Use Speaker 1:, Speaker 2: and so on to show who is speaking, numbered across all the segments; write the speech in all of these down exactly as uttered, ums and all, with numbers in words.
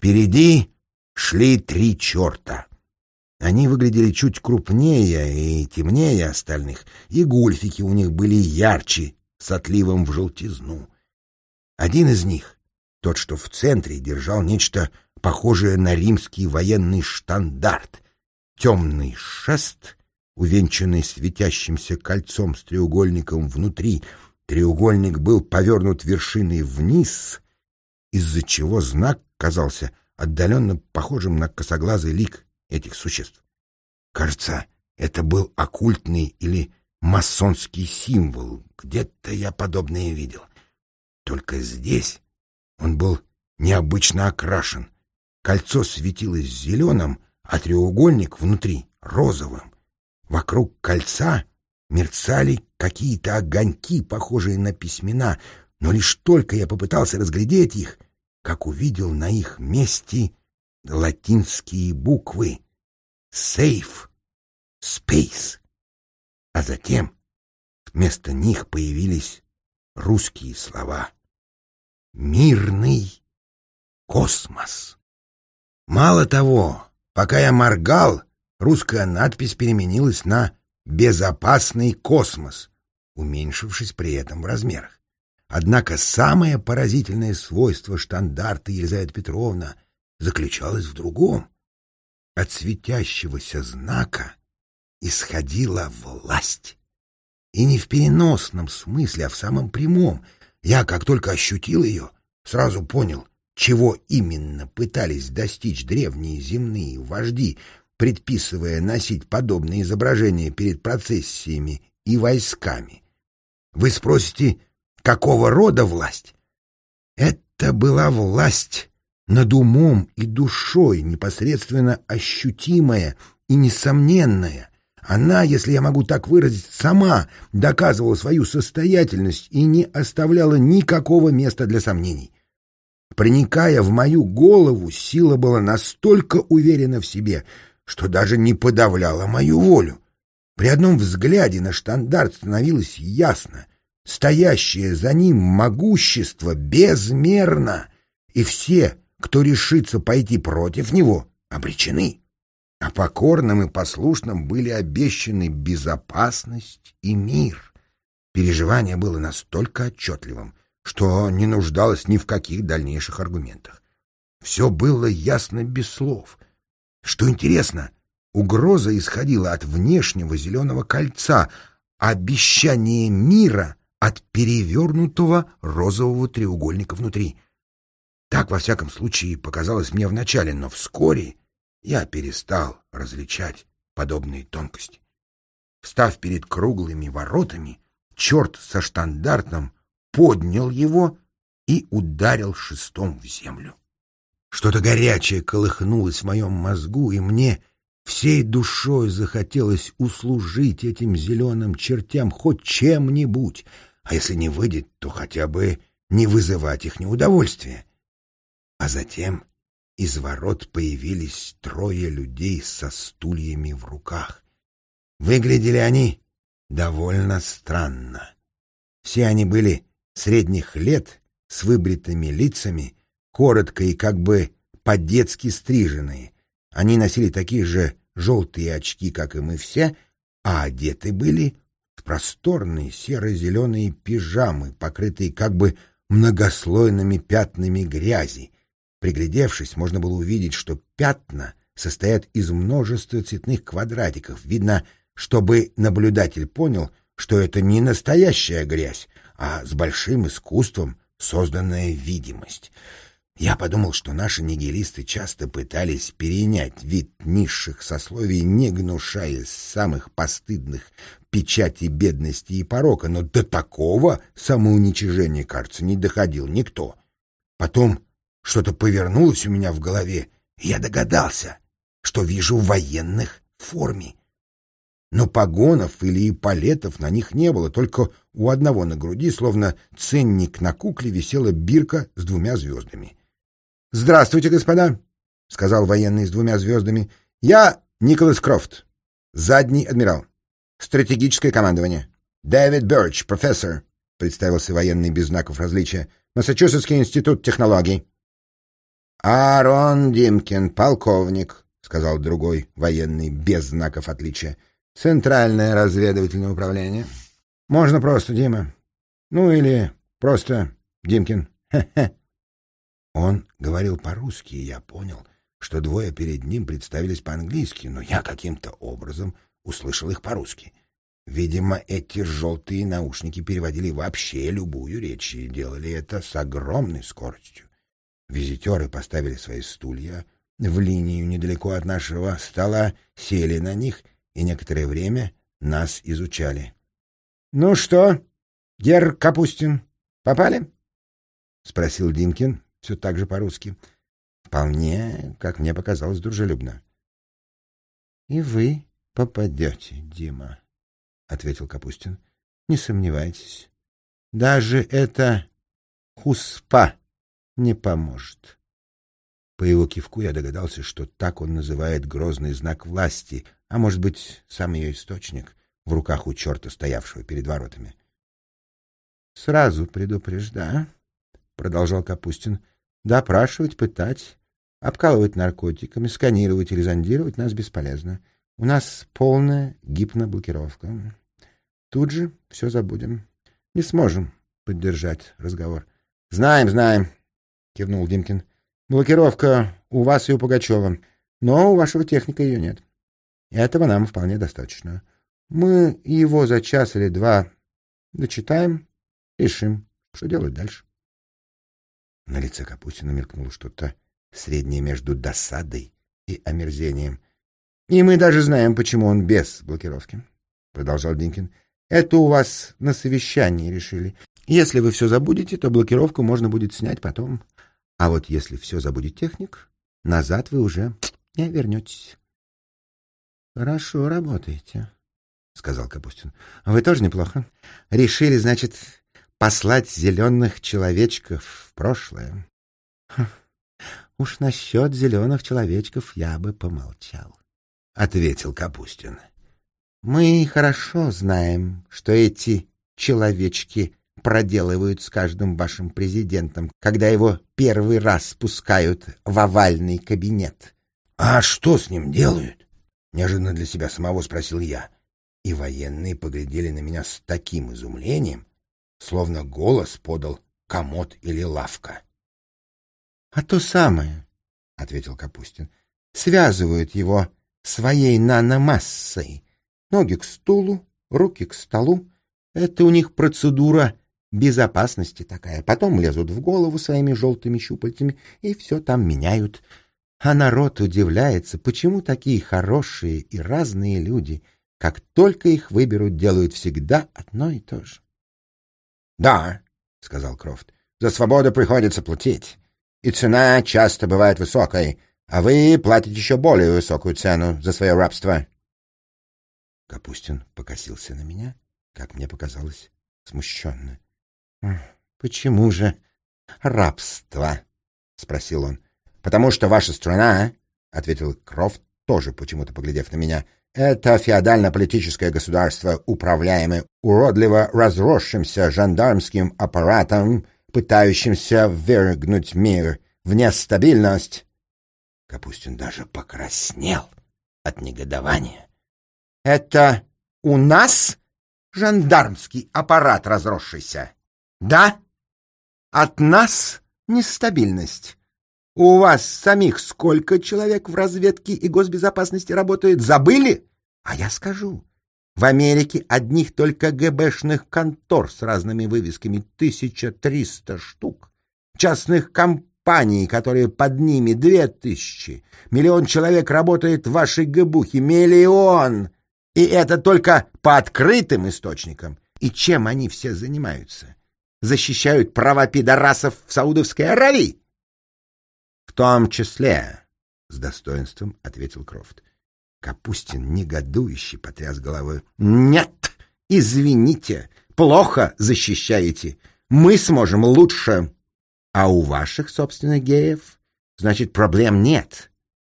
Speaker 1: Впереди шли три черта. Они выглядели чуть крупнее и темнее остальных, и гульфики у них были ярче, с отливом в желтизну. Один из них, тот, что в центре, держал нечто похожее на римский военный штандарт. Темный шест, увенчанный светящимся кольцом с треугольником внутри. Треугольник был повернут вершиной вниз, из-за чего знак казался отдаленно похожим на косоглазый лик этих существ. Кажется, это был оккультный или масонский символ. Где-то я подобное видел. Только здесь он был необычно окрашен. Кольцо светилось зеленым, а треугольник внутри — розовым. Вокруг кольца мерцали какие-то огоньки, похожие на письмена, но лишь только я попытался разглядеть их, как увидел на их месте латинские буквы «Safe», «Space», а затем вместо них появились русские слова «Мирный космос». Мало того, пока я моргал, русская надпись переменилась на «Безопасный космос», уменьшившись при этом в размерах. Однако самое поразительное свойство штандарта Елизавета Петровна заключалось в другом. От светящегося знака исходила власть. И не в переносном смысле, а в самом прямом. Я, как только ощутил ее, сразу понял, чего именно пытались достичь древние земные вожди, предписывая носить подобные изображения перед процессиями и войсками. Вы спросите, какого рода власть? Это была власть над умом и душой, непосредственно ощутимая и несомненная. Она, если я могу так выразить, сама доказывала свою состоятельность и не оставляла никакого места для сомнений. Проникая в мою голову, сила была настолько уверена в себе, что даже не подавляла мою волю. При одном взгляде на штандарт становилось ясно: стоящее за ним могущество безмерно, и все, кто решится пойти против него, обречены. А покорным и послушным были обещаны безопасность и мир. Переживание было настолько отчетливым, что не нуждалось ни в каких дальнейших аргументах. Все было ясно без слов. Что интересно, угроза исходила от внешнего зеленого кольца, а обещание мира — от перевернутого розового треугольника внутри. Так, во всяком случае, показалось мне вначале, но вскоре я перестал различать подобные тонкости. Встав перед круглыми воротами, черт со штандартом поднял его и ударил шестом в землю. Что-то горячее колыхнулось в моем мозгу, и мне всей душой захотелось услужить этим зеленым чертям хоть чем-нибудь, а если не выйдет, то хотя бы не вызывать их неудовольствия. А затем из ворот появились трое людей со стульями в руках. Выглядели они довольно странно. Все они были средних лет, с выбритыми лицами, коротко и как бы по-детски стриженные. Они носили такие же желтые очки, как и мы все, а одеты были в просторные серо-зеленые пижамы, покрытые как бы многослойными пятнами грязи. Приглядевшись, можно было увидеть, что пятна состоят из множества цветных квадратиков. Видно, чтобы наблюдатель понял, что это не настоящая грязь, а с большим искусством созданная видимость. Я подумал, что наши нигилисты часто пытались перенять вид низших сословий, не гнушаясь самых постыдных печатей бедности и порока, но до такого самоуничижения, кажется, не доходил никто. Потом что-то повернулось у меня в голове, и я догадался, что вижу военных в форме. Но погонов или эполетов на них не было, только у одного на груди, словно ценник на кукле, висела бирка с двумя звездами. — Здравствуйте, господа, — сказал военный с двумя звездами. — Я Николас Крофт, задний адмирал. Стратегическое командование. — Дэвид Бёрч, профессор, — представился военный без знаков различия. — Массачусетский институт технологий. Аарон Димкин, полковник, — сказал другой военный без знаков отличия. — Центральное разведывательное управление. Можно просто Дима. Ну или просто Димкин. Хе-хе. Он говорил по-русски, и я понял, что двое перед ним представились по-английски, но я каким-то образом услышал их по-русски. Видимо, эти желтые наушники переводили вообще любую речь и делали это с огромной скоростью. Визитеры поставили свои стулья в линию недалеко от нашего стола, сели на них и некоторое время нас изучали. — Ну что, герр Капустин, попали? — спросил Димкин все так же по-русски. Вполне, как мне показалось, дружелюбно. — И вы попадете, Дима, — ответил Капустин. — Не сомневайтесь. Даже эта хуспа не поможет. По его кивку я догадался, что так он называет грозный знак власти, а, может быть, сам ее источник, в руках у черта, стоявшего перед воротами. — Сразу предупреждаю, — продолжал Капустин, — допрашивать, пытать, обкалывать наркотиками, сканировать или зондировать нас бесполезно. У нас полная гипноблокировка. Тут же все забудем. Не сможем поддержать разговор. — Знаем, знаем, — кивнул Димкин. — Блокировка у вас и у Пугачева, но у вашего техника ее нет. Этого нам вполне достаточно. Мы его за час или два дочитаем, решим, что делать дальше. На лице Капустина мелькнуло что-то среднее между досадой и омерзением. — И мы даже знаем, почему он без блокировки, — продолжал Димкин. — Это у вас на совещании решили. Если вы все забудете, то блокировку можно будет снять потом. А вот если все забудет техник, назад вы уже не вернетесь. — Хорошо работаете, — сказал Капустин. — Вы тоже неплохо. Решили, значит, послать зеленых человечков в прошлое. — Уж насчет зеленых человечков я бы помолчал, — ответил Капустин. — Мы хорошо знаем, что эти человечки проделывают с каждым вашим президентом, когда его первый раз спускают в овальный кабинет. — А что с ним делают? — неожиданно для себя самого спросил я. И военные поглядели на меня с таким изумлением, словно голос подал комод или лавка. — А то самое, — ответил Капустин, — связывают его своей наномассой. Ноги к стулу, руки к столу. Это у них процедура безопасности такая. Потом лезут в голову своими желтыми щупальцами и все там меняют. А народ удивляется, почему такие хорошие и разные люди, как только их выберут, делают всегда одно и то же. — Да, — сказал Крофт, — за свободу приходится платить. И цена часто бывает высокой, а вы платите еще более высокую цену за свое рабство. Капустин покосился на меня, как мне показалось, смущенно. — Почему же рабство? — спросил он. — Потому что ваша страна, — ответил Крофт, тоже почему-то поглядев на меня, — это феодально-политическое государство, управляемое уродливо разросшимся жандармским аппаратом, пытающимся ввергнуть мир в нестабильность. Капустин даже покраснел от негодования. — Это у нас жандармский аппарат разросшийся? Да? От нас нестабильность. У вас самих сколько человек в разведке и госбезопасности работает? Забыли? А я скажу. В Америке одних только ГБшных контор с разными вывесками тысяча триста штук. Частных компаний, которые под ними две тысячи. Миллион человек работает в вашей ГБухе. Миллион! И это только по открытым источникам. И чем они все занимаются? Защищают права пидорасов в Саудовской Аравии? — В том числе, — с достоинством ответил Крофт. Капустин негодующе потряс головой. — Нет, извините, плохо защищаете. Мы сможем лучше. А у ваших собственных геев, значит, проблем нет.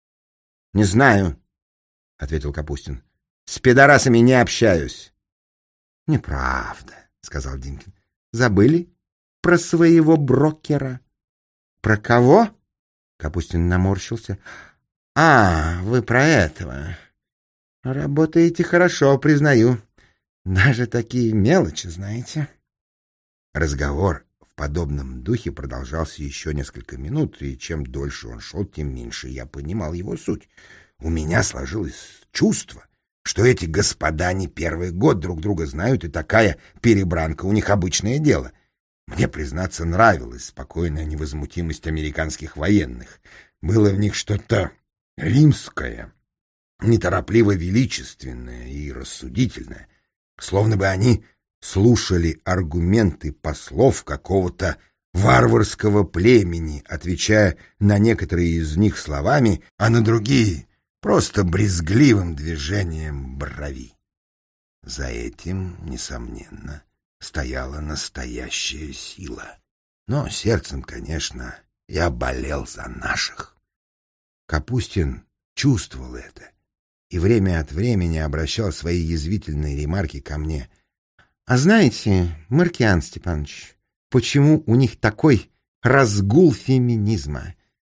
Speaker 1: — Не знаю, — ответил Капустин. — С пидорасами не общаюсь. — Неправда, — сказал Димкин. — Забыли про своего брокера? — Про кого? Капустин наморщился. «А, вы про этого. Работаете хорошо, признаю. Даже такие мелочи, знаете». Разговор в подобном духе продолжался еще несколько минут, и чем дольше он шел, тем меньше я понимал его суть. У меня сложилось чувство, что эти господа не первый год друг друга знают, и такая перебранка у них обычное дело. Мне, признаться, нравилась спокойная невозмутимость американских военных. Было в них что-то римское, неторопливо величественное и рассудительное, словно бы они слушали аргументы послов какого-то варварского племени, отвечая на некоторые из них словами, а на другие просто брезгливым движением бровей. За этим, несомненно, стояла настоящая сила. Но сердцем, конечно, я болел за наших. Капустин чувствовал это и время от времени обращал свои язвительные ремарки ко мне. «А знаете, Маркиан Степанович, почему у них такой разгул феминизма?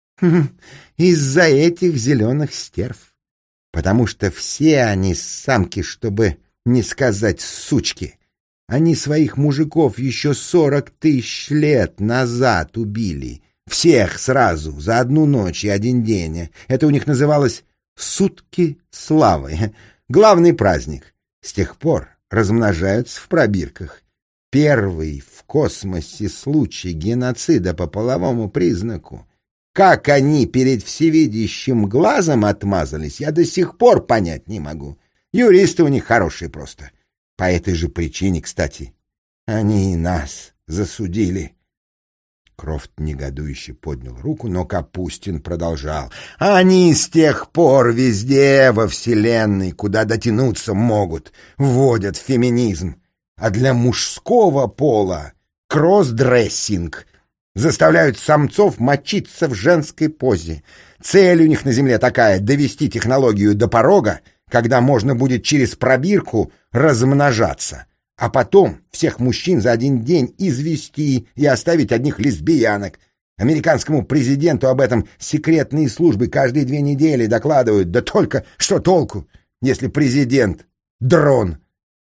Speaker 1: Из-за этих зеленых стерв. Потому что все они самки, чтобы не сказать сучки. Они своих мужиков еще сорок тысяч лет назад убили. Всех сразу, за одну ночь и один день. Это у них называлось «сутки славы». Главный праздник. С тех пор размножаются в пробирках. Первый в космосе случай геноцида по половому признаку. Как они перед всевидящим глазом отмазались, я до сих пор понять не могу. Юристы у них хорошие просто. По этой же причине, кстати, они и нас засудили. Крофт негодующе поднял руку, но Капустин продолжал. Они с тех пор везде во вселенной, куда дотянуться могут, вводят феминизм. А для мужского пола кроссдрессинг. Заставляют самцов мочиться в женской позе. Цель у них на земле такая — довести технологию до порога, когда можно будет через пробирку размножаться, а потом всех мужчин за один день извести и оставить одних лесбиянок. Американскому президенту об этом секретные службы каждые две недели докладывают. Да только что толку, если президент — дрон?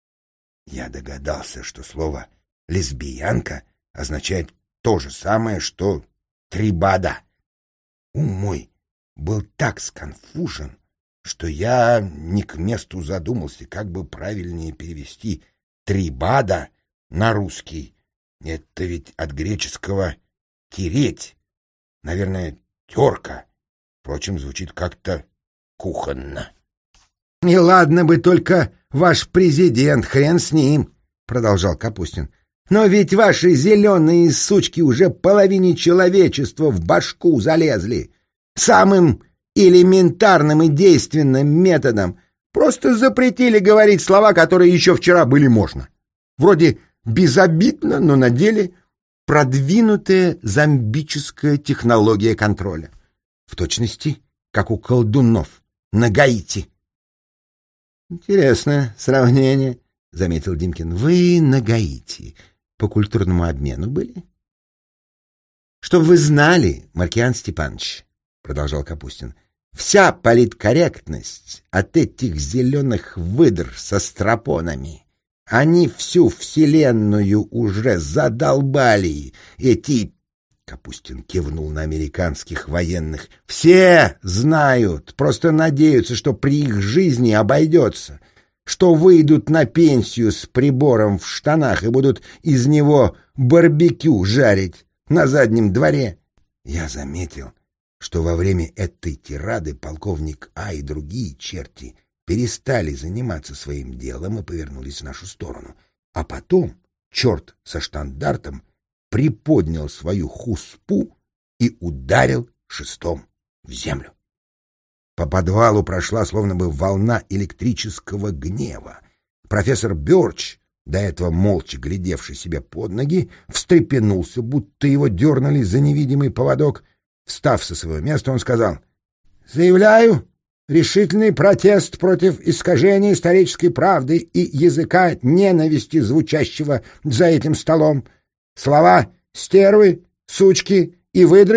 Speaker 1: Я догадался, что слово «лесбиянка» означает то же самое, что «трибада». Ум мой был так сконфужен, что я не к месту задумался, как бы правильнее перевести «трибада» на русский. Это ведь от греческого «тереть». Наверное, терка. Впрочем, звучит как-то кухонно. — И ладно бы только ваш президент, хрен с ним, — продолжал Капустин. — Но ведь ваши зеленые сучки уже половине человечества в башку залезли. Самым элементарным и действенным методом просто запретили говорить слова, которые еще вчера были можно. Вроде безобидно, но на деле продвинутая зомбическая технология контроля. В точности, как у колдунов на Гаити. Интересное сравнение, — заметил Димкин. Вы на Гаити по культурному обмену были? Чтоб вы знали, Маркиан Степанович, — продолжал Капустин, — вся политкорректность от этих зеленых выдр со стропонами. Они всю вселенную уже задолбали. Эти... Капустин кивнул на американских военных. Все знают, просто надеются, что при их жизни обойдется, что выйдут на пенсию с прибором в штанах и будут из него барбекю жарить на заднем дворе. Я заметил, что во время этой тирады полковник А и другие черти перестали заниматься своим делом и повернулись в нашу сторону. А потом черт со штандартом приподнял свою хуспу и ударил шестом в землю. По подвалу прошла словно бы волна электрического гнева. Профессор Бёрч, до этого молча глядевший себе под ноги, встрепенулся, будто его дернули за невидимый поводок. Встав со своего места, он сказал: «Заявляю решительный протест против искажения исторической правды и языка ненависти, звучащего за этим столом. Слова «стервы», «сучки» и «выдры»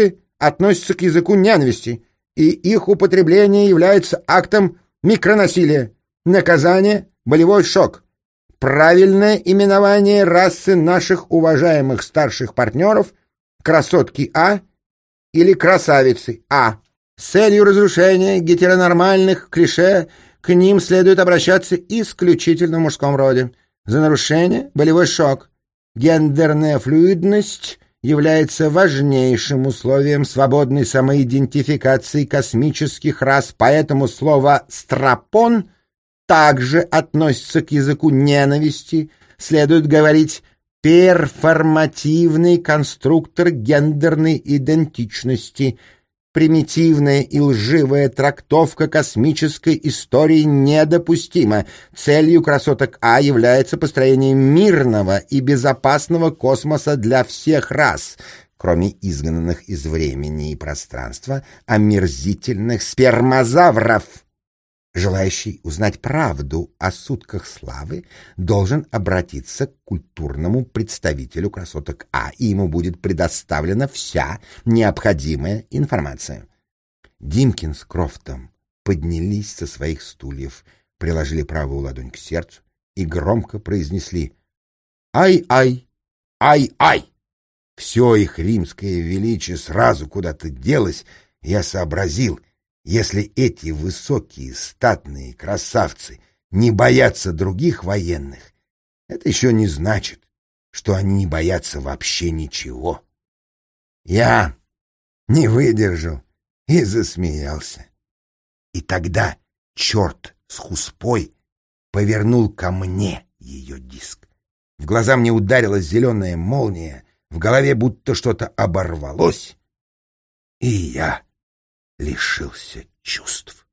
Speaker 1: относятся к языку ненависти, и их употребление является актом микронасилия. Наказание — болевой шок. Правильное именование расы наших уважаемых старших партнеров — красотки А или красавицы А. С целью разрушения гетеронормальных клише к ним следует обращаться исключительно в мужском роде. За нарушение — болевой шок. Гендерная флюидность является важнейшим условием свободной самоидентификации космических рас, поэтому слово «страпон» также относится к языку ненависти. Следует говорить «перформативный конструктор гендерной идентичности». Примитивная и лживая трактовка космической истории недопустима. Целью красоток А является построение мирного и безопасного космоса для всех рас, кроме изгнанных из времени и пространства омерзительных спермозавров. Желающий узнать правду о сутках славы должен обратиться к культурному представителю красоток А, и ему будет предоставлена вся необходимая информация. Димкин с Крофтом поднялись со своих стульев, приложили правую ладонь к сердцу и громко произнесли «Ай-ай! Ай-ай!». Все их римское величие сразу куда-то делось, и я сообразил, если эти высокие статные красавцы не боятся других военных, это еще не значит, что они не боятся вообще ничего. Я не выдержал и засмеялся. И тогда черт с хуспой повернул ко мне ее диск. В глаза мне ударилась зеленая молния, в голове будто что-то оборвалось, и я лишился чувств.